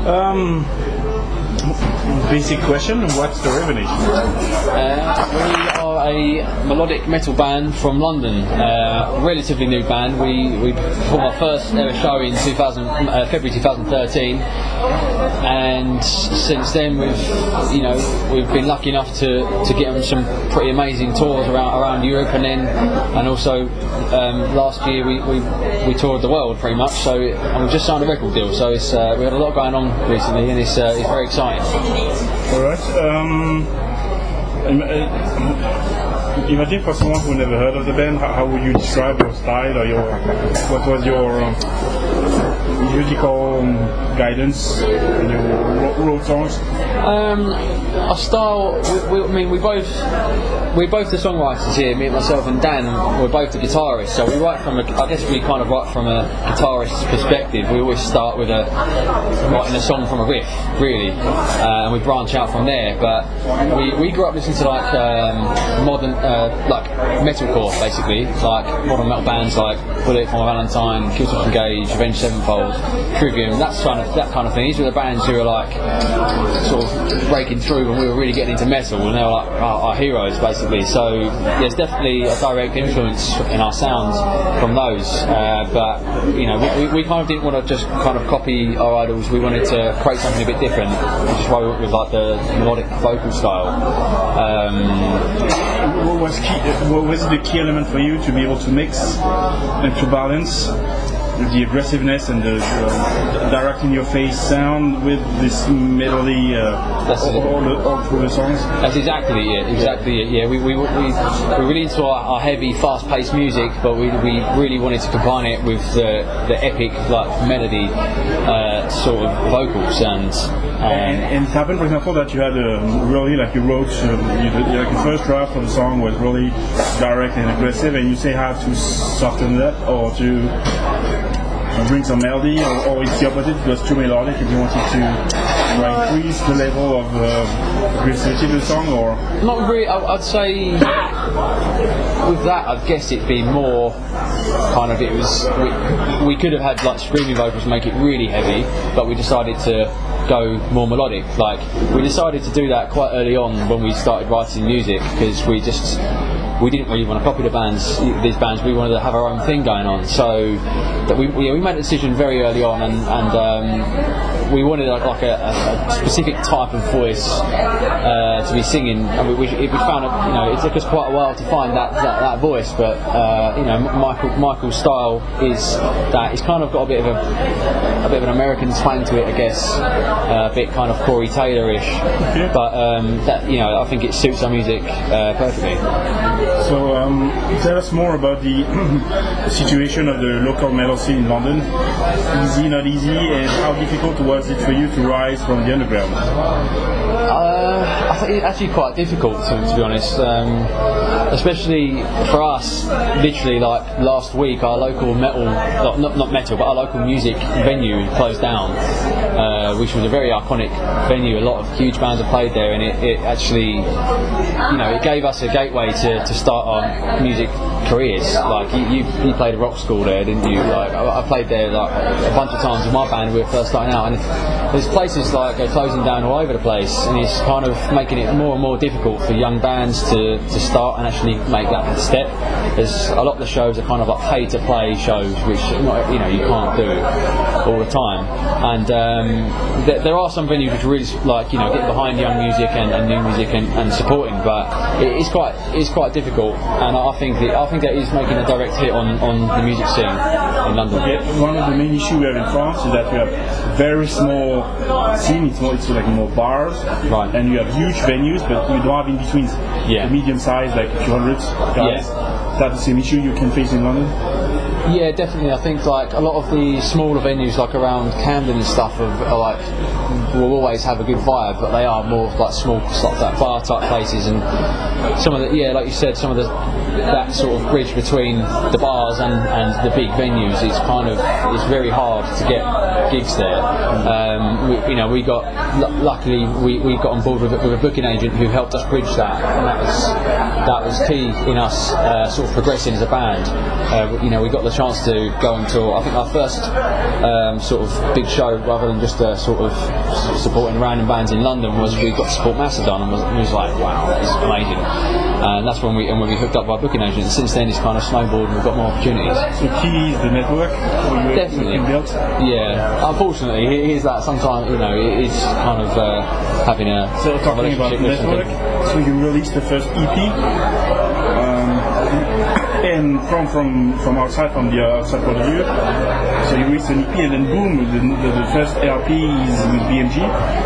Basic question: what's the Revenation? We are a melodic metal band from London. Relatively new band. We performed our first ever show in February 2013, and since then we've been lucky enough to get on some pretty amazing tours around Europe, and also last year we toured the world pretty much. So we've just signed a record deal. So we had a lot going on recently, and it's very exciting. All right. Imagine for someone who never heard of the band, how would you describe your style or what was your musical guidance when you wrote songs? Our style, we're both the songwriters here, me, myself and Dan. We're both the guitarists, so we kind of write from a guitarist's perspective. We always start with writing a song from a riff, really, and we branch out from there. But we grew up listening to modern, like metalcore, basically, like modern metal bands like Bullet for My Valentine, Killswitch Engage, Avenged Sevenfold, Trivium, that kind of thing. These were the bands who were like sort of breaking through when we were really getting into metal, and they were like our heroes, basically. So there's definitely a direct influence in our sounds from those, but we kind of didn't want to just kind of copy our idols. We wanted to create something a bit different, which is why we went with like the melodic vocal style. What was the key element for you to be able to mix and to balance the aggressiveness and the direct in your face sound with this melody all through the songs? That's exactly it. Yeah, we really into our heavy, fast-paced music, but we really wanted to combine it with the epic like melody sort of vocals and it happened, for example, that you had really like you wrote the first draft of the song was really direct and aggressive, and you say how to soften that or to bring some melody, or it's the opposite, it was too melodic if you wanted to increase the level of aggressivity of the song, or? Not really. I'd say with that, I'd guess it'd be more kind of, we could have had like screaming vocals and make it really heavy, but we decided to go more melodic. Like, we decided to do that quite early on when we started writing music, because we didn't really want to copy these bands. We wanted to have our own thing going on. So that we made a decision very early on, and we wanted like a specific type of voice to be singing. And we found it took us quite a while to find that voice. But Michael's style is that he's kind of got a bit of an American twang to it, I guess, a bit kind of Corey Taylor-ish. Okay. But I think it suits our music perfectly. So tell us more about the situation of the local metal scene in London. Easy, not easy, and how difficult was it for you to rise from the underground? I think it's actually quite difficult to be honest, especially for us. Literally, like last week, our local not metal, but our local music venue closed down, which was a very iconic venue. A lot of huge bands have played there, and it actually, it gave us a gateway to start our music careers. Like you played a rock school there, didn't you? Like I played there like a bunch of times with my band. We were first starting out, and there's places like are closing down all over the place, and it's kind of making it more and more difficult for young bands to start and actually make that step. There's a lot of the shows are kind of like pay to play shows, which you can't do all the time. And there are some venues which really like get behind young music and new music and supporting, but it's quite difficult. And I think that is making a direct hit on the music scene in London. Yeah, one of the main issues we have in France is that we have very small scene. It's like more bars, right? And you have huge venues, but you don't have in between. Yeah. The medium size, like 200 guys. Yeah. Is that the same issue you can face in London? Yeah, definitely. I think like a lot of the smaller venues, like around Camden and stuff, are like will always have a good vibe, but they are more like small, like bar type places, and some of the like you said, some of that sort of bridge between the bars and the big venues is it's very hard to get gigs there. We got luckily we got on board with a booking agent who helped us bridge that, and that was key in us sort of progressing as a band. We got the chance to go on tour. I think our first sort of big show, rather than just sort of supporting random bands in London, was we got to support Mastodon, and it was like, wow, that is amazing. And that's when we hooked up our booking agent. And since then, it's kind of snowballed, and we've got more opportunities. So key is the network Definitely. built. Yeah. Unfortunately, it is that sometimes it's kind of having a So talking about the network, so you released the first EP, and from outside point of view, so you released an EP, and then boom, the first LP is with BMG.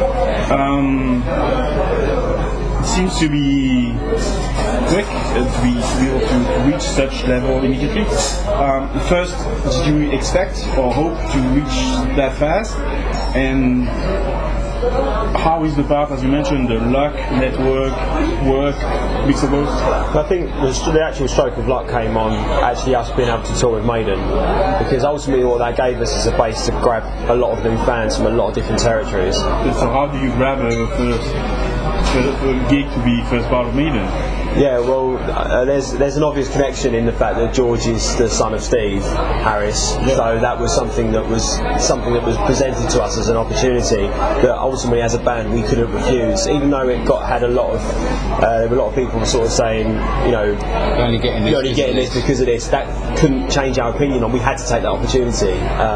It seems to be quick to be able to reach such level immediately. First, did you expect or hope to reach that fast? And how is the path, as you mentioned, the luck, network, work, mix of both? I think the actual stroke of luck came on actually us being able to tour with Maiden, because ultimately what that gave us is a base to grab a lot of new fans from a lot of different territories. So how do you grab a first gig to be first part of Maiden? Yeah, well, there's an obvious connection in the fact that George is the son of Steve Harris, so that was something that was presented to us as an opportunity that ultimately, as a band, we couldn't refuse. Even though it had a lot of people sort of saying, you know, you're only getting this because of this. That couldn't change our opinion on. We had to take that opportunity,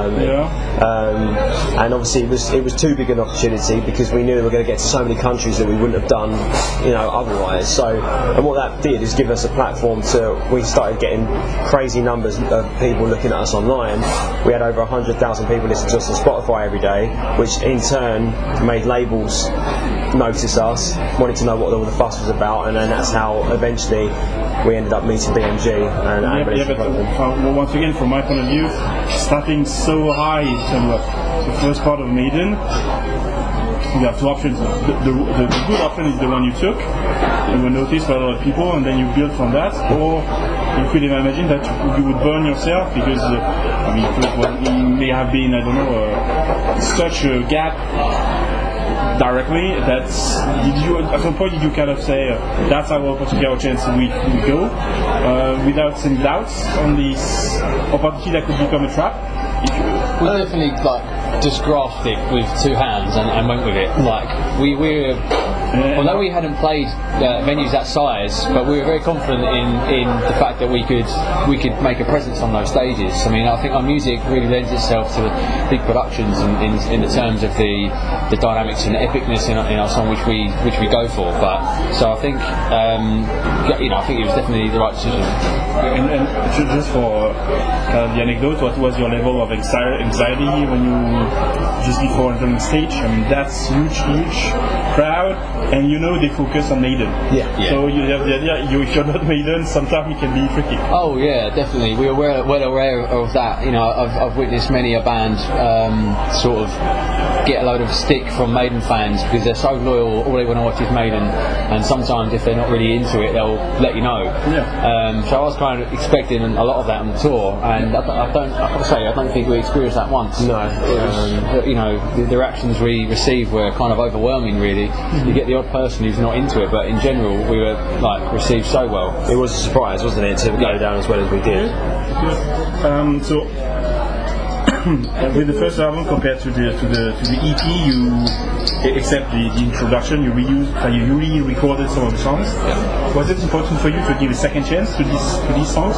and obviously it was too big an opportunity because we knew we were going to get to so many countries that we wouldn't have done, you know, otherwise. So. And what that did is give us a platform we started getting crazy numbers of people looking at us online. We had over 100,000 people listening to us on Spotify every day, which in turn made labels notice us, wanted to know what all the fuss was about, and then that's how eventually we ended up meeting BMG. But once again, from my point of view, starting so high in terms of the first part of Maiden, you have two options. The good option is the one you took. You were noticed by a lot of people, and then you build from that. Or you could imagine that you would burn yourself because, it may have been, I don't know, such a gap directly that at some point did you kind of say that's our particular chance we go without any doubts on this opportunity that could become a trap? We definitely just grasped it with two hands and went with it. We were, although we hadn't played venues that size, but we were very confident in the fact that we could make a presence on those stages. I mean, I think our music really lends itself to big productions in the terms of the dynamics and the epicness in our song which we go for. But so I think I think it was definitely the right decision. And just for the anecdote, what was your level of anxiety when you just before entering the stage? I mean, that's huge crowd, and they focus on Maiden. Yeah. So you have the idea, if you're not Maiden, sometimes it can be tricky. Oh yeah, definitely. We were well aware of that. I've witnessed many a band sort of get a load of stick from Maiden fans because they're so loyal. All they want to watch is Maiden, and sometimes if they're not really into it, they'll let you know. Yeah. So I was kind of expecting a lot of that on the tour, and I don't think we experienced that once. No. The reactions we received were kind of overwhelming. Really, you get the odd person who's not into it, but in general, we were received so well. It was a surprise, wasn't it, to go down as well as we did. So. With the first album compared to the EP, you except the introduction, you re-recorded some of the songs. Yeah. Was it important for you to give a second chance to these songs?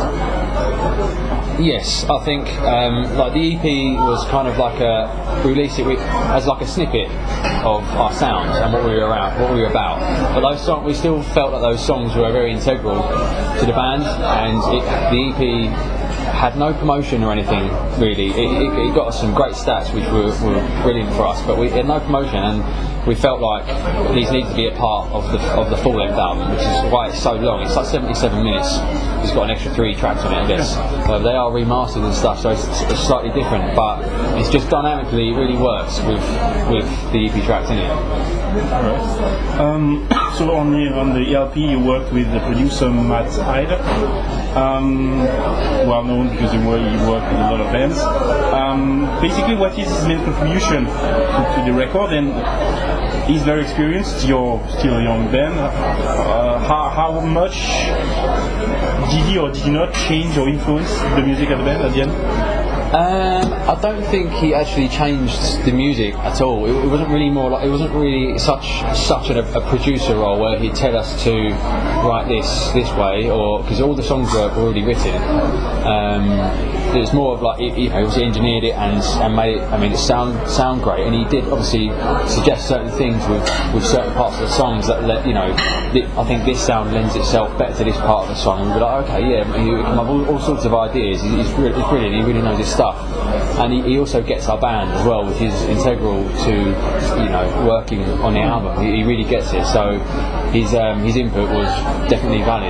Yes, I think the EP was kind of we released it as a snippet of our sound and what we were about. But those songs, we still felt that those songs were very integral to the band, and the EP had no promotion or anything really. It got us some great stats which were brilliant for us, but we had no promotion, and we felt like these need to be a part of the full length album, which is why it's so long. It's 77 minutes. It's got an extra 3 tracks on it, I guess. They are remastered and stuff, so it's slightly different, but it's just dynamically, it really works with the EP tracks in it. Alright. So on the LP you worked with the producer Matt Hyde, well known because he worked with a lot of bands. Basically, what is his main contribution to the record, and he's very experienced. You're still a young band. How much did he or did he not change or influence the music of the band at the end? I don't think he actually changed the music at all. It wasn't really more like, it wasn't really such a producer role where he'd tell us to write this way, or because all the songs were already written. It was more of like he obviously engineered it and made it. I mean, it sound great, and he did obviously suggest certain things with certain parts of the songs that I think this sound lends itself better to this part of the song. And we're like, okay, yeah, he come up with all sorts of ideas. He's brilliant. He really knows his stuff, and he also gets our band as well, which is integral to working on the album. He really gets it. So his input was definitely valid.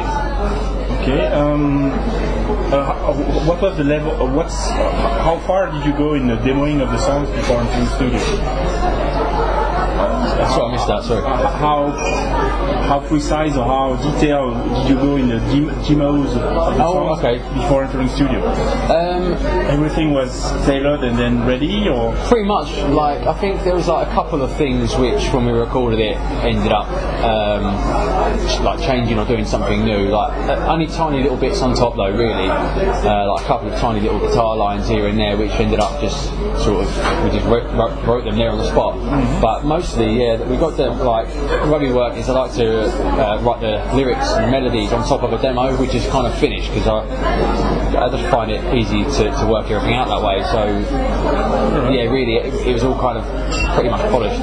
Okay. What was the level? How far did you go in the demoing of the songs before entering the studio? Sorry, I missed that. Sorry. How precise or how detailed did you go in the demos of the songs before entering the studio? Everything was tailored and then ready, or pretty much. Like, I think there was like a couple of things which, when we recorded it, ended up like changing or doing something new. Like only tiny little bits on top, though. Really, like a couple of tiny little guitar lines here and there, which ended up just sort of we just wrote them there on the spot. Mm-hmm. But mostly, yeah, we got the like the way we work is I like to write the lyrics and the melodies on top of a demo, which is kind of finished because I just find it easy to work everything out that way. So yeah, really, it was all kind of pretty much polished.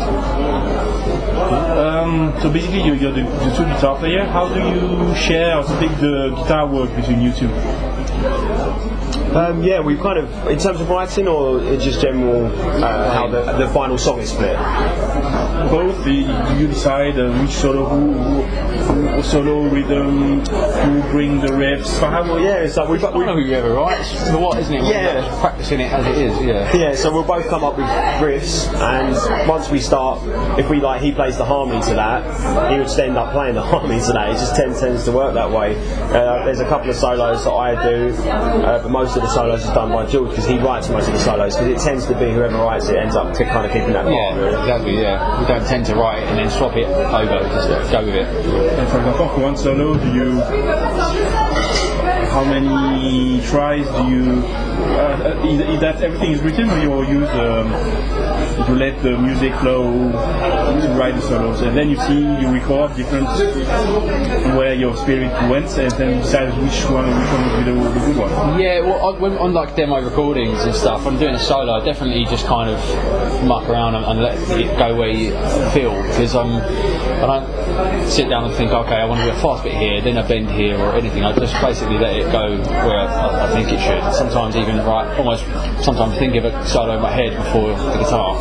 So basically, you're the two guitar player. How do you share or split the guitar work between you two? Yeah, we've kind of, in terms of writing or just general how the final song is split? Both. You decide which solo, who solo rhythm, who bring the riffs. It's like I don't know who ever writes the what, isn't it? Yeah, just practicing it as it is. Yeah. Yeah. So we'll both come up with riffs, and once we start, if we he plays the harmony to that, he would end up playing the harmony to that. It just tends to work that way. There's a couple of solos that I do, but most of the solos is done by George because he writes most of the solos, because it tends to be whoever writes it ends up kind of keeping that part. Yeah, exactly. Yeah, we don't tend to write it and then swap it over. Just go with it. And for example, for one solo, how many tries do you? Is that everything is written, or you use you let the music flow to write the solos, and then you record different where your spirit went, and then decide which one would be the good one? Yeah, well, when on like demo recordings and stuff, I'm doing a solo, I definitely just kind of muck around and let it go where you feel, because I don't sit down and think, okay, I want to do a fast bit here, then a bend here or anything. I just basically let it go where I think it should. Sometimes even sometimes think of a solo in my head before the guitar.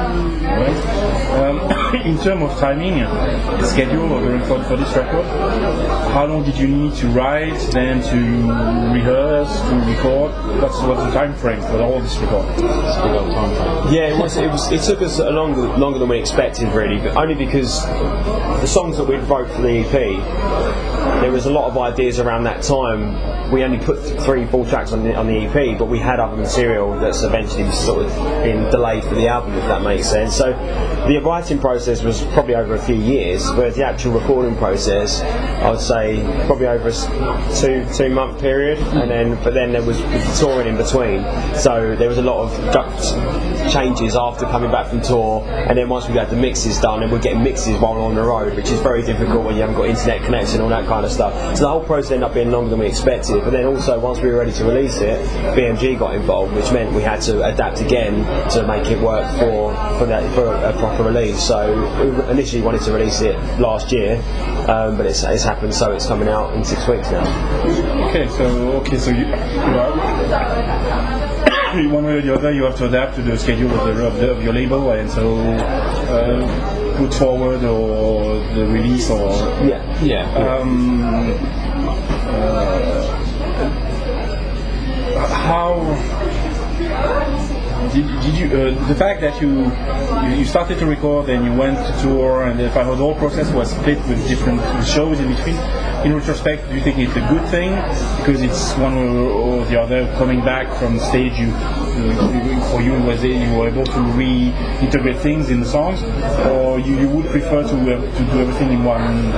Right. In terms of timing, the schedule of the record for this record, how long did you need to write, then to rehearse, to record? What's the time frame for all this record? It's a big old time frame. Yeah, it took us longer than we expected, really, but only because the songs that we'd wrote for the EP, there was a lot of ideas around that time. We only put 3 full tracks on the EP, but we had other material that's eventually sort of been delayed for the album, if that makes sense. So the writing process was probably over a few years, whereas the actual recording process, I would say probably over a 2-month period, but then there was touring in between. So there was a lot of changes after coming back from tour, and then once we had the mixes done, and we're getting mixes while on the road, which is very difficult when you haven't got internet connection and all that kind of stuff. So the whole process ended up being longer than we expected. But then also, once we were ready to release it, BMG got involved, which meant we had to adapt again to make it work for a proper release. So we initially wanted to release it last year, but it's happened, so it's coming out in 6 weeks now. Okay, so you one way or the other, you have to adapt to the schedule of your label, and so put forward or the release or how did you the fact that you started to record and you went to tour, and the whole process was split with different shows in between, in retrospect, do you think it's a good thing because it's one or the other coming back from stage, you for you? Was it you were able to reintegrate things in the songs, or you would prefer to do everything in one?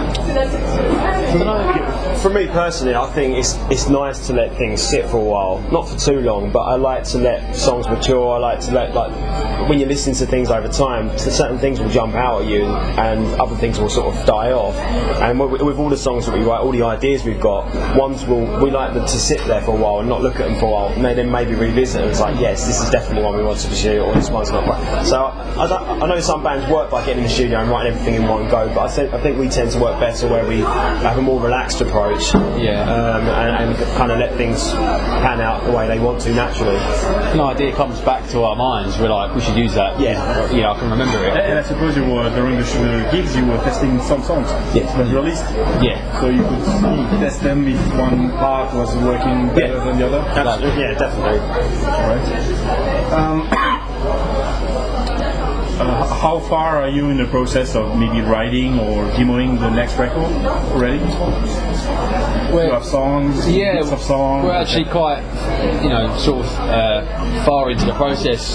For me personally, I think it's nice to let things sit for a while, not for too long, but I like to let songs mature. I like to let, like, when you listen to things over time, certain things will jump out at you and other things will sort of die off. And with all the songs that we write, all the ideas we've got, we like them to sit there for a while and not look at them for a while, and then maybe revisit it. It's like, yes, this is definitely one we want to pursue, or this one's not right. So I know some bands work by getting in the studio and writing everything in one go, but I think we tend to work better where we have a more relaxed approach, and kind of let things pan out the way they want to naturally. An idea comes back to our minds, we're like, we should use that. Yeah, I can remember it. And I suppose you were, during the gigs, you were testing some songs. Yes. That were released. Yeah. So you could test them if one part was working better than the other. Absolutely. Yeah, definitely. All right. How far are you in the process of maybe writing or demoing the next record already? You have songs, bits of songs. We're actually quite, sort of far into the process.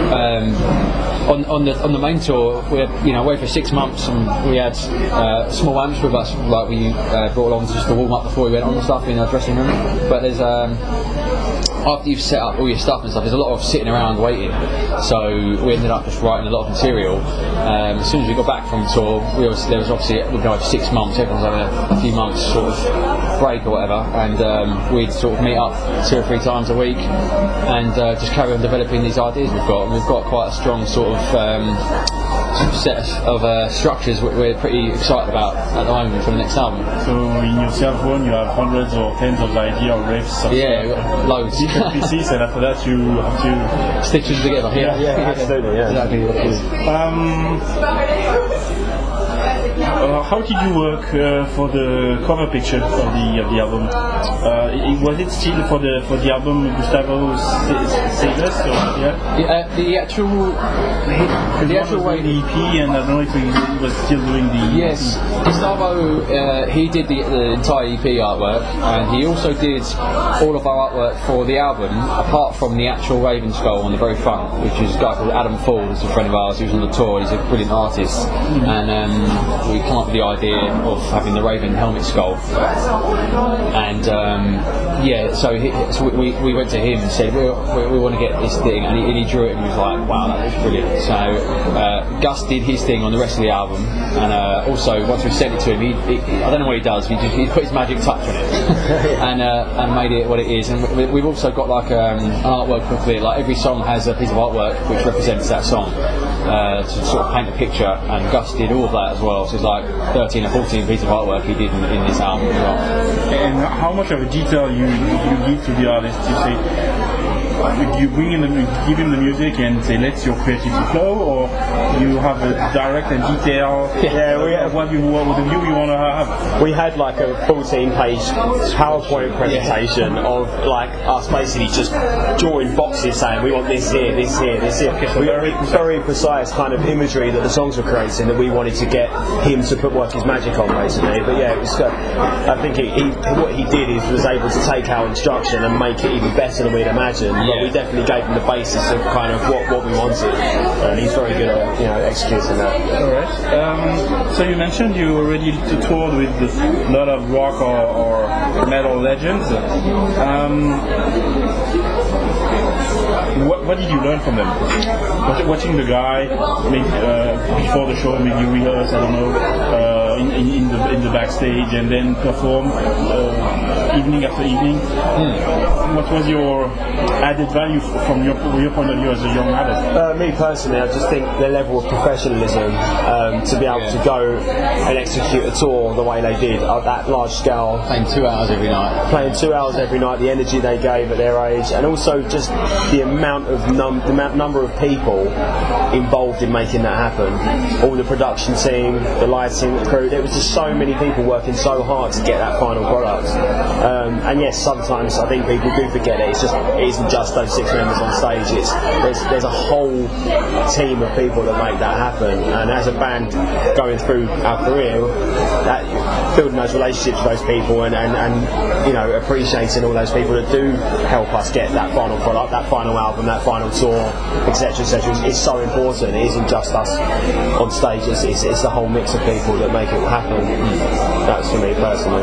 On the main tour, we had, away for 6 months, and we had small amps with us, like we brought along just to warm up before we went on and stuff in our dressing room. But there's after you've set up all your stuff and stuff, there's a lot of sitting around waiting. So we ended up just writing a lot of material. As soon as we got back from the tour, we've been going for 6 months. Everyone's having a few months sort of break or whatever, and we'd sort of meet up 2 or 3 times a week and just carry on developing these ideas we've got. And we've got quite a strong sort of set of structures we're pretty excited about at the moment for the next album. So in your cell phone you have hundreds or tens of ideas or riffs? Loads. Different pieces, and after that you have to stitch them together. Yeah, absolutely. Yeah. Exactly what it is. How did you work for the cover picture of the album? Was it still for the album Gustavo Cedas? The actual way the EP, and I don't know if he was still doing the yes, Gustavo he did the entire EP artwork, and he also did all of our artwork for the album, apart from the actual Raven skull on the very front, which is a guy called Adam Ford, who's a friend of ours who's on the tour. He's a brilliant artist, and we came up with the idea of having the Raven helmet skull, and so we went to him and said we want to get this thing, and he drew it and he was like, wow, that looks brilliant. So Gus did his thing on the rest of the album, and also once we sent it to him, he I don't know what he does, he put his magic touch on it and made it what it is. And we've also got like an artwork booklet, like every song has a piece of artwork which represents that song, to sort of paint a picture, and Gus did all of that as well. So it's like 13 or 14 pieces of artwork he did in this album as well. And how much of a detail you give to the artist? You say you give him the music and say let your creativity flow, or you have a direct and detailed what the view you want to have? We had like a 14-page PowerPoint presentation of like us basically just drawing boxes saying we want this here, this here, this here. We got very precise kind of imagery that the songs were creating that we wanted to get him to work his magic on basically. But yeah, it was I think what he did is was able to take our instruction and make it even better than we'd imagined. But we definitely gave him the basis of kind of what we wanted, and he's very good at executing that. All right. So you mentioned you already toured with a lot of rock or metal legends. What did you learn from them? Watching the guy before the show, maybe rehearse, I don't know, in the backstage, and then perform evening after evening. What was your added value from your point of view as a young artist? Me personally, I just think the level of professionalism to be able to go and execute a tour the way they did at that large scale. Playing 2 hours every night. Playing 2 hours every night, the energy they gave at their age, and also just the amount of number of people involved in making that happen. All the production team, the lighting, the crew. There was just so many people working so hard to get that final product. And yes, sometimes I think people do forget it. It isn't just those 6 members on stage. There's a whole team of people that make that happen. And as a band going through our career, building those relationships with those people and appreciating all those people that do help us get that final product, that final album, that final tour, etc., is so important. It isn't just us on stage. It's the whole mix of people that make it happen. That's for me personally.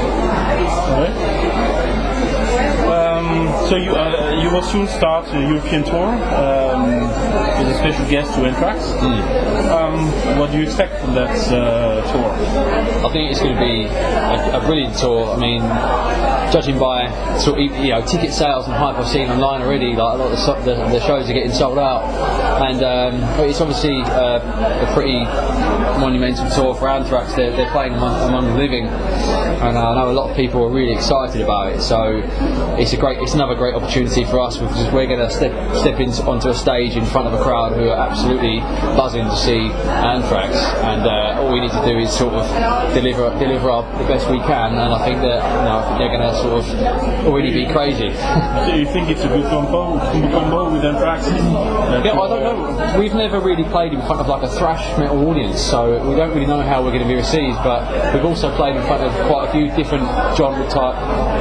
So you will soon start a European tour with a special guest to Anthrax. What do you expect from that tour? I think it's going to be a brilliant tour. I mean, judging by sort of, ticket sales and hype I've seen online already, like a lot of the shows are getting sold out, and it's obviously a pretty monumental tour for Anthrax. They're playing among the living, and I know a lot of people are really excited about it. So it's another great opportunity for us, because we're going to step onto a stage in front of a crowd who are absolutely buzzing to see Anthrax, and all we need to do is sort of deliver the best we can, and I think that they're going to sort of already be crazy. So you think it's a good combo with Anthrax? Yeah, I don't know. We've never really played in front of like a thrash metal audience, so we don't really know how we're going to be received. But we've also played in front of quite a few different genre type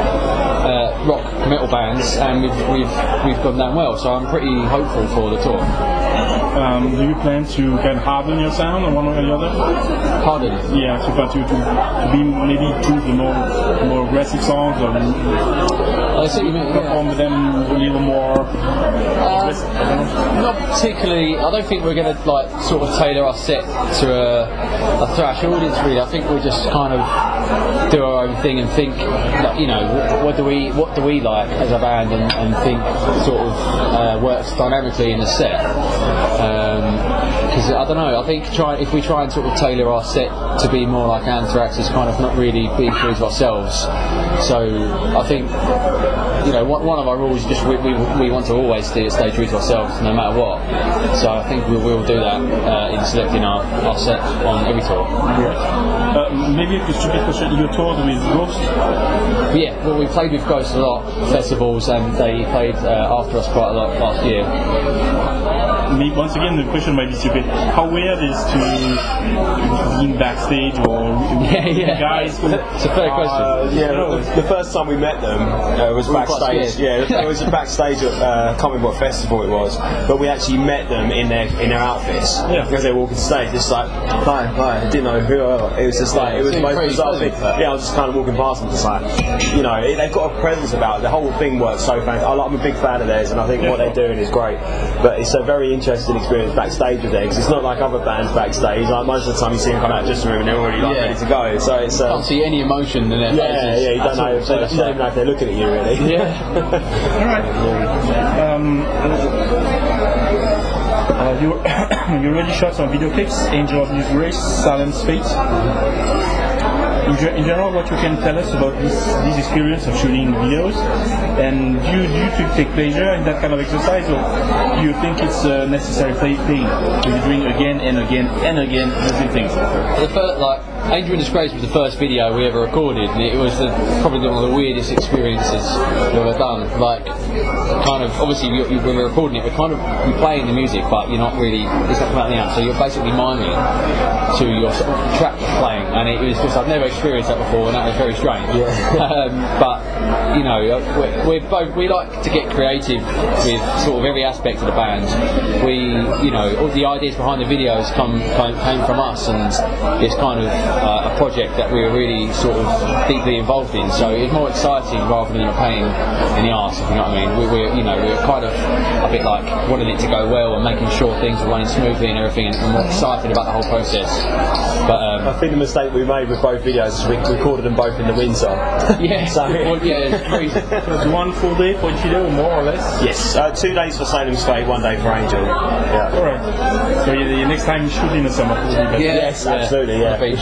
rock metal bands, and we've gone down well. So I'm pretty hopeful for the tour. Do you plan to kind of harden your sound on one or the other? Harden? Yeah, to be maybe choose the more aggressive songs, or perform with them a little more aggressive? Not particularly. I don't think we're going to like sort of tailor our set to a thrash audience really. I think we'll just kind of do our own thing and think, what do we like as a band, and think sort of works dynamically in the set. Because I don't know, I think if we try and sort of tailor our set to be more like Anthrax, it's kind of not really being true to ourselves. So I think one of our rules is just we want to always stay true to ourselves no matter what. So I think we will do that in selecting our set on every tour. Maybe a stupid question, you toured with Ghost? Yeah, well, we played with Ghost a lot, festivals, and they played after us quite a lot last year. Once again, the question might be stupid. How weird is to be backstage or guys? It's a fair question. The first time we met them was backstage. It was backstage at I can't remember what festival it was, but we actually met them in their outfits as they were walking stage. It's like hi, I didn't know who. It was just like it was the most bizarre thing. I was just kind of walking past them, just like they've got a presence about it. The whole thing works so fantastic. I'm a big fan of theirs, and I think what they're doing is great. But it's a very interesting experience backstage with them, because it's not like other bands backstage. Like most of the time you see them come out just room and they're already ready to go. So it's can't see any emotion in their faces. You don't know. You don't even know if they're looking at you really. All right. You already shot some video clips: Angel of New Grace, Silence Fate. In general, what you can tell us about this experience of shooting videos, and do you take pleasure in that kind of exercise, or do you think it's a necessary pain? You're doing again and again and again the same things. Angel in Disgrace was the first video we ever recorded, and it was probably one of the weirdest experiences we've ever done. Like, kind of, obviously when we're recording it, we're playing the music, but it's not coming out the amp, so you're basically miming to your track playing, and it was just, I've never experienced that before, and that was very strange. But we like to get creative with sort of every aspect of the band. All the ideas behind the videos came from us, and it's kind of a project that we were really sort of deeply involved in. So it's more exciting rather than a pain in the arse, if you know what I mean. We're kind of a bit like wanting it to go well and making sure things are running smoothly and everything, and we're excited about the whole process. But I think the mistake we made with both videos is we recorded them both in the winter. It's crazy. It was one full day for Chido, more or less? Yes, 2 days for Salem's Fate, 1 day for Angel. Yeah. Alright. So the next time you shoot in the summer. Yes, absolutely,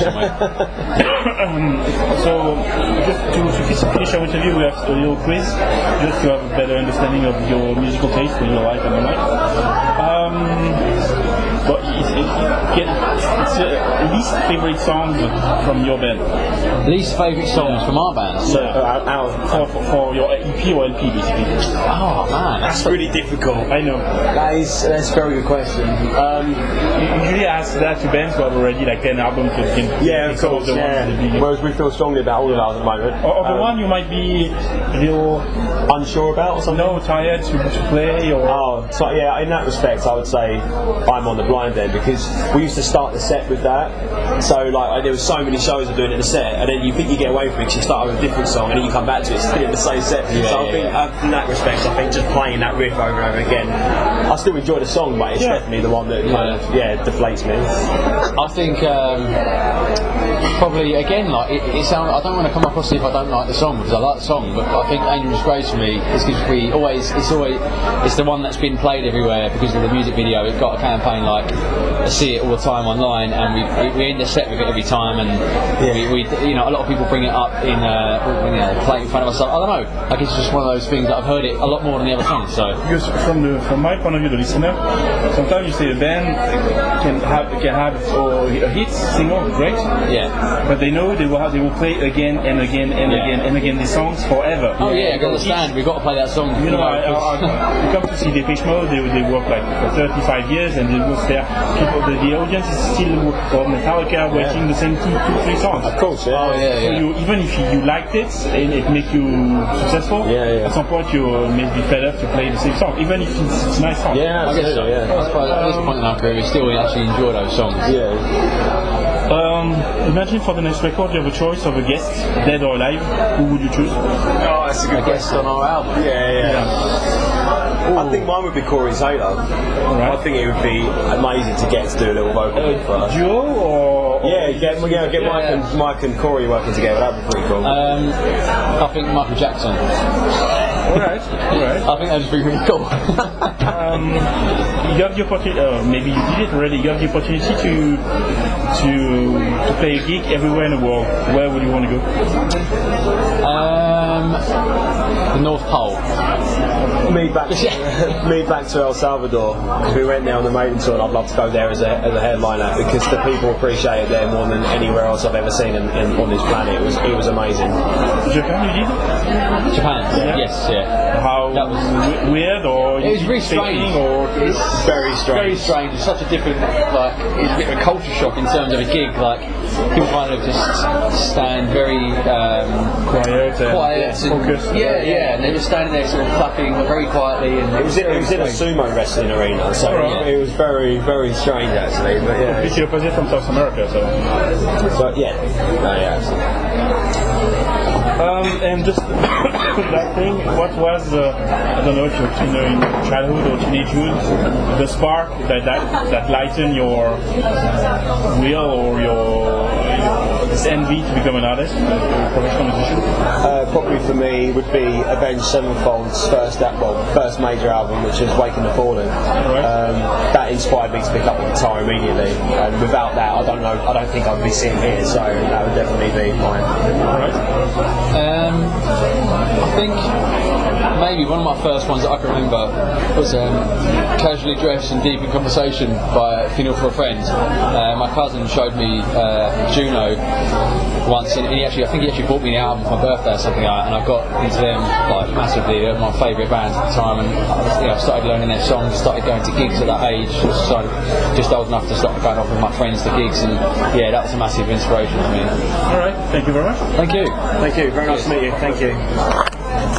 So just to finish our interview, we have a little quiz, just to have a better understanding of your musical taste, what you like and don't like. But it's least favorite songs from your band. Least favourite songs from our band? So, for your EP or LP, basically. Oh man, That's really difficult. I know. That's a very good question. You usually ask that to bands who have already like 10 albums, so you can Yeah, of pick some course. the ones Yeah. that you- Whereas we feel strongly about all of ours at the moment. Or the one you might be a little Unsure about or something. tired to play, or Oh, so yeah, in that respect, I would say I'm on the blind end because we used to start the set with that. So like, there was so many shows of doing it in the set, and then you think you get away from it because you start with a different song, and then you come back to it still in the same set. So I think in that respect, I think just playing that riff over and over again, I still enjoy the song, but it's definitely the one that kind of deflates me. I think probably again like it sounds. I don't want to come across if I don't like the song because I like the song, but I think Angel Disgrace for me is because it's the one that's been played everywhere because of the music video. We've got a campaign like I see it all the time online, and we end the set with it every time, and we a lot of people bring it up in play it in front of us. I don't know. Like it's just one of those things that I've heard it a lot more than the other songs. So because from my point of view, the listener, sometimes you say a band can have a hit single, great. yeah. But they know they will play again and again and again and again these songs forever. Oh yeah, I can understand. We've got to play that song. You know, I come to see Depeche Mode. They work like for 35 years, and they will stay. People, the audience is still or Metallica waiting the same two, 3 songs. Of course, yeah. Oh yeah, So even if you liked it and it makes you successful, at some point you may be fed up to play the same song, even if it's a nice song. Yeah, I guess so. absolutely, yeah. I suppose at this point in our career, we still actually enjoy those songs. Yeah. Imagine for the next record you have a choice of a guest, dead or alive. Who would you choose? Oh, that's a good Guest on our album. Yeah. I think mine would be Corey Taylor. Right. I think it would be amazing to get to do a little vocal for us. Duo or Get Mike and Corey working together. That'd be pretty cool. I think Michael Jackson. Alright. I think that'd be really cool. You have the opportunity, maybe you did it already. You have the opportunity to play a gig everywhere in the world. Where would you want to go? The North Pole. Me back to El Salvador because we went there on the maiden tour, and I'd love to go there as a headliner because the people appreciate it there more than anywhere else I've ever seen on this planet. It was amazing. Japan, you did? Japan. Yes, yeah. How That was weird or It was very strange. or It's Very strange. Very strange. It's such a different, like, it's a bit of a culture shock in terms of a gig. Like, people kind of just stand very quiet and focused. Yeah. And they're just standing there sort of clapping very quietly. And It was in a sumo wrestling arena, so it was very, very strange actually. But yeah, It's the opposite from South America, so. absolutely. And just that thing, what was I don't know if you're in childhood or teenagehood, the spark that lightened your will or your this envy to become an artist, a professional musician? Probably for me would be Avenged Sevenfold's first major album, which was Waking the Fallen. That inspired me to pick up the guitar immediately, and without that, I don't think I'd be sitting here. So that would definitely be mine. I think maybe one of my first ones that I can remember was Casually Dressed and Deep in Conversation by Funeral for a Friend. My cousin showed me Juno once, and I think he actually bought me the album for my birthday or something like that, and I got into them like massively. They're my favourite bands at the time, and I started learning their songs, started going to gigs at that age, so just old enough to start going off with my friends to gigs, and yeah, that was a massive inspiration for me. Alright, thank you very much. Thank you. Thank you. Very nice to meet you. Thank you.